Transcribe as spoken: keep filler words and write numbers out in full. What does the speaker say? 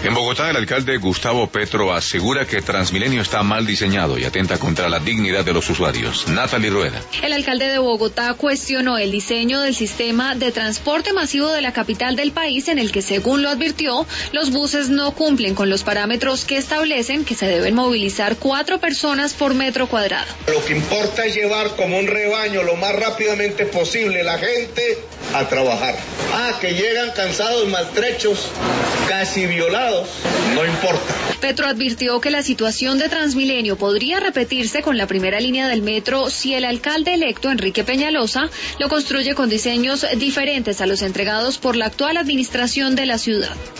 En Bogotá, el alcalde Gustavo Petro asegura que Transmilenio está mal diseñado y atenta contra la dignidad de los usuarios. Natalie Rueda. El alcalde de Bogotá cuestionó el diseño del sistema de transporte masivo de la capital del país, en el que, según lo advirtió, los buses no cumplen con los parámetros que establecen que se deben movilizar cuatro personas por metro cuadrado. Lo que importa es llevar como un rebaño lo más rápidamente posible la gente a trabajar. Ah, que llegan cansados, maltrechos, casi violados. No importa. Petro advirtió que la situación de Transmilenio podría repetirse con la primera línea del metro si el alcalde electo, Enrique Peñalosa, lo construye con diseños diferentes a los entregados por la actual administración de la ciudad.